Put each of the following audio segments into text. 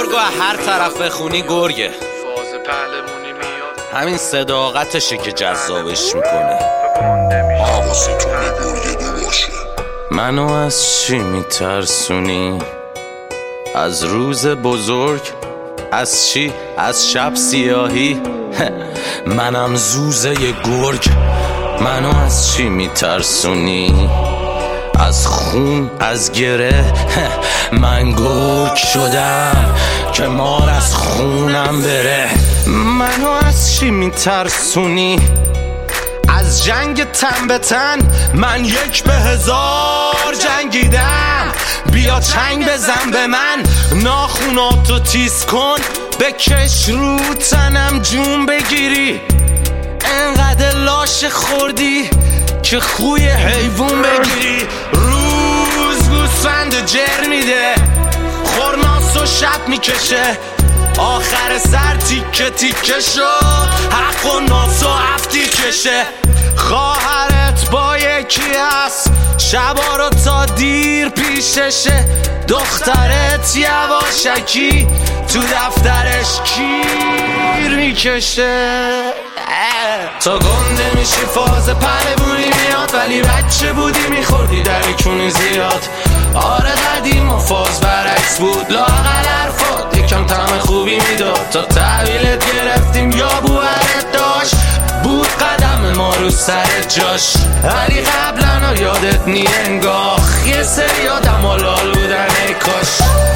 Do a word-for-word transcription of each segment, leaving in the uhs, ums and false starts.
گرگو هر طرف بخونی گرگه. فاز پهلمونی میاد، همین صداقتشه که جذابش میکنه. حواستون به گرگه باشه. منو از چی میترسونی؟ از روز بزرگ؟ از چی؟ از شب سیاهی؟ منم زوزه گرگ. منو از چی میترسونی؟ از خون، از گره؟ من گرگ شدم که مار از خونم بره. منو از چی میترسونی؟ از جنگ تن به تن؟ من یک به هزار جنگیدم. بیا چنگ بزن به من، ناخوناتو تیز کن، بکش رو تنم جون بگیری. انقدر لاش خوردی که خوی حیوون بگیری. روز گوسفند جر میده، خورناس و شب میکشه، آخر سر تیکه تیکه شد، حق و ناس و هفتی کشه. خواهرت با یکی هست، شبا رو تا دیر پیششه. دخترت یواشکی تو دفترش کیر میکشه. تو گنده میشی فاز پهلمونی میاد، ولی بچه بودی میخوردی در کونی زیاد. آره قدیم و فاز برعکس بود، لااقل حرفات یکم طعم خوبی میداد. تا تحویلت گرفتیم یا بوهرت داشت، بود قدم ما رو سر جاش. ولی قبلا یادت نی انگاه، یه سری آدم و لال بودن ای کاش.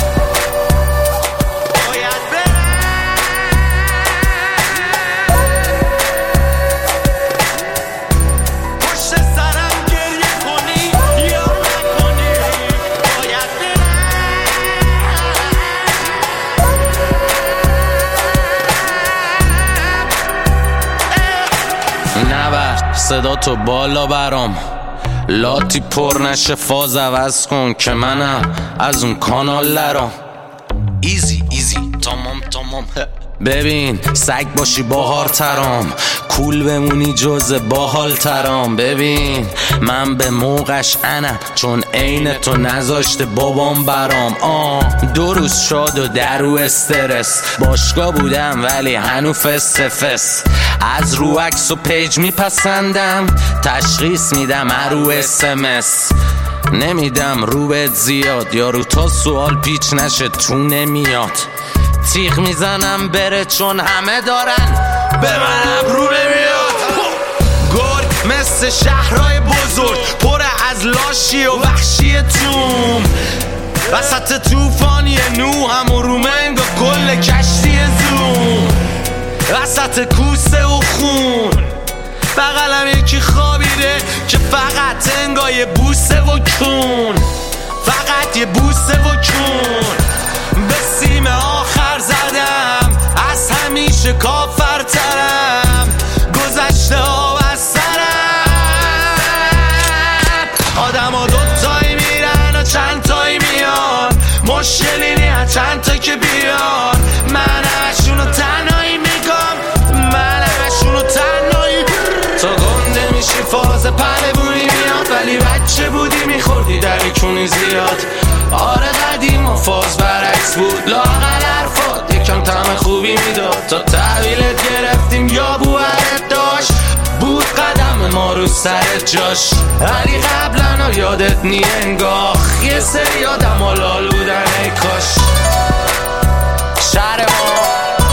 نبر صدا تو بالا برام، لاتی پر نشه، فاز عوض کن که منم از اون کانال لرام. ایزی ایزی تمام تمام. ببین سگ باشی باهار ترام، کول بمونی جز باحال ترام. ببین من به موقعش انم، چون عین تو نذاشته بابام برام. آه دو روز شاد و درو استرس، باشگاه بودم ولی هنو فس فس. از رو عکس و پیج میپسندم، تشخیص میدم رو اس ام اس. نمیدم رو بهت زیاد، یا رو تا سوال پیچ نشه تو نمیاد. تیغ میزنم بره چون همه دارن، به منم رو نمیاد. گرگ مثل شهرهای بزرگ، پر از لاشی و وحشی توم. وسط توفانی نوحم و رومنگ و کل کشتی زوم. وسط کوسه و خون بغلم یکی خوابیده که فقط انگاه بوسه و کون. فقط یه بوسه و کون. به سیم آخر زدم، از همیشه کافرترم. گذشته ها و سرم، آدم ها دوتایی میرن و چند تایی میان. مشکلی نی چند تا که بیان. من همشونو تنهایی میگم، من همشونو تنهایی. تو گنده میشی فاز پهلمونی میاد، ولی بچه بودی میخوردی در کونی زیاد. آره قدیم و فاز برعکس بود، لااقل حرفات یکم طعم خوبی میداد. تا تحویلت گرفتیم یا بوهرت داشت، بود قدم ما رو سر جاش. ولی قبلا یادت نی انگاه، یه سری آدم و لال بودن ای کاش. شهر ما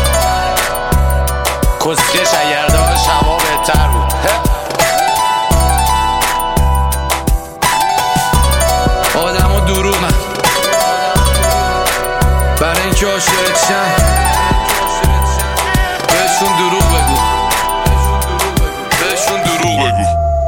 کسکش اگر داشت هوا بهتر بود. آدم و دروغن برای اینکه عاشقت شن، بهشون دروغ بگو، بهشون دروغ بگو.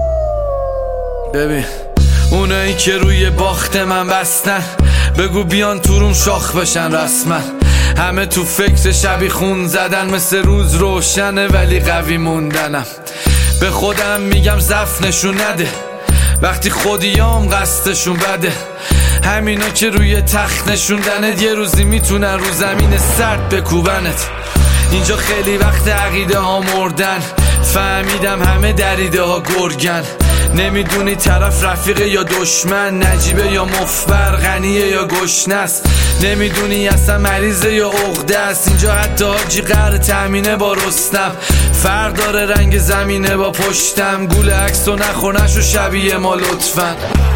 ببین اونایی که روی باخت من بستن، بگو بیان تو روم شاخ بشن رسما. همه تو فکر شبی خون زدن، مثل روز روشنه ولی قوی موندنم. به خودم میگم ضعف نشون نده، وقتی خودیام قصدشون بده. همینا که روی تخت نشوندنت، یه روزی میتونن رو زمین سرد بکوبنت. اینجا خیلی وقت عقیده ها مردن، فهمیدم همه دریده ها گرگن. نمیدونی طرف رفیقه یا دشمن، نجیبه یا مفبر، غنیه یا گشنست. نمیدونی اصلا مریضه یا عقده است. اینجا حتی حاجی قهر تأمینه با رستم. فرق داره رنگ زمینه با پشتم. گول عکس و نخونش و شبیه ما لطفا.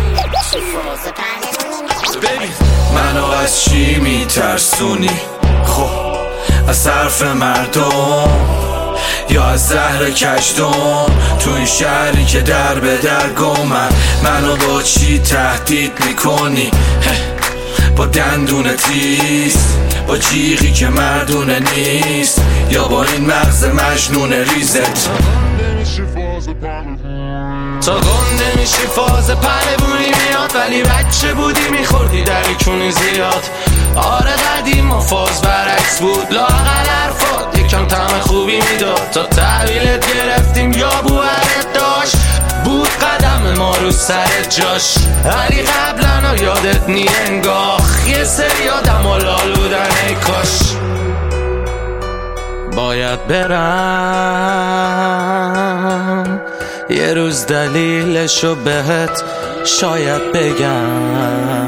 ببین منو از چی میترسونی؟ خب از حرف مردم یا از زهر کشدم؟ تو این شهری که در به در گمم، منو با چی تهدید میکنی؟ با دندون تیز، با جیغی که مردونه نیست، یا با این مغز مجنون ریزت؟ تا گنده میشی فاز پهلوونی میاد، ولی بچه بودی میخوردی در کونی زیاد. آره قدیم و فاز برعکس بود، لااقل حرفات یکم طعم خوبی میداد. تا تحویلت گرفتیم یا بوهرت داشت، بود قدم ما رو سر جاش. ولی قبلا یادت نی انگاه، یه سری آدم و لال بودن ای کاش. باید برم یه روز دلیلشو بهت شاید بگم.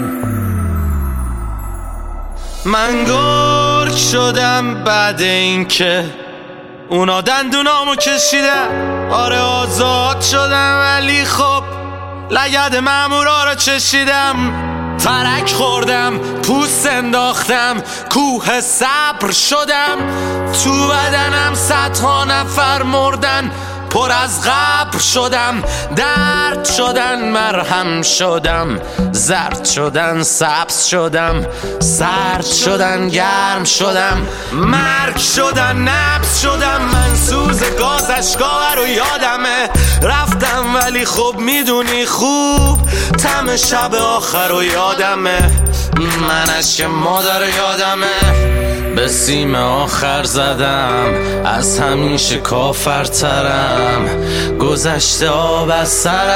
من گرگ شدم بعد این که اونا دندونامو کشیدن. آره آزاد شدم ولی خب لگد مامورا رو چشیدم. ترک خوردم، پوست انداختم، کوه صبر شدم. تو بدنم صدها نفر مردن، پر از قبر شدم. درد شدن مرهم شدم، زرد شدن سبز شدم، سرد شدن گرم شدم، مرگ شدن نبض شدم. من سوز گاز اشکا رو یادمه، رفتم ولی خب میدونی خوب طعم شب آخر رو یادمه. من اشک مادر یادمه، به سیم آخر زدم، از همیشه کافرترم، گذشته آب از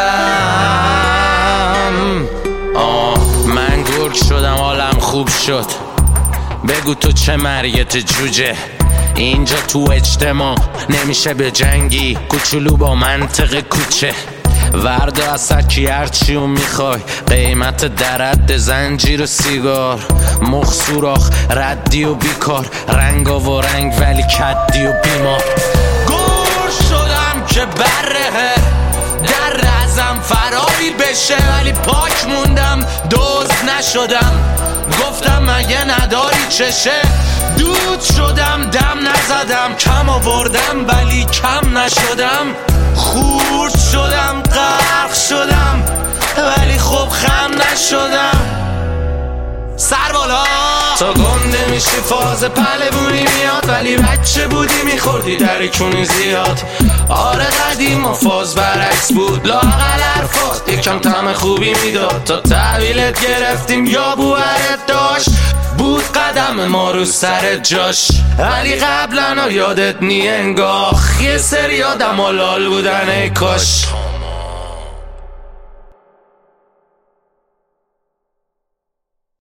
سرم. آه من گرگ شدم حالم خوب شد. بگو تو چه مریت جوجه، اینجا تو اجتماع نمیشه به جنگی، کوچولو با منطق کوچه. وردا از سرکی هرچیو میخوای، قیمت درد زنجیر و سیگار، مخ سوراخ ردی و بیکار، رنگا و رنگ ولی کدی و بیمار. گور شدم که بره در ازم فراری بشه، ولی پاک موندم دوز نشدم. گفتم مگه نداری چشه، دود شدم دم نزدم، کم آوردم ولی کم نشدم. خورد شدم غرق شدم ولی خب خم نشدم. سر بالا تا گنده میشی فاز پهلوونی میاد، ولی بچه بودی میخوردی در کونی زیاد. آره قدیم و فاز برعکس بود، لااقل حرفات یکم طعم خوبی میداد. تا تحویلت گرفتیم یا بوهرت داشت، بود قدم ما رو سر جاش. ولی قبلا یادت نی انگاه، یه سری آدم و لال بودن ای کاش.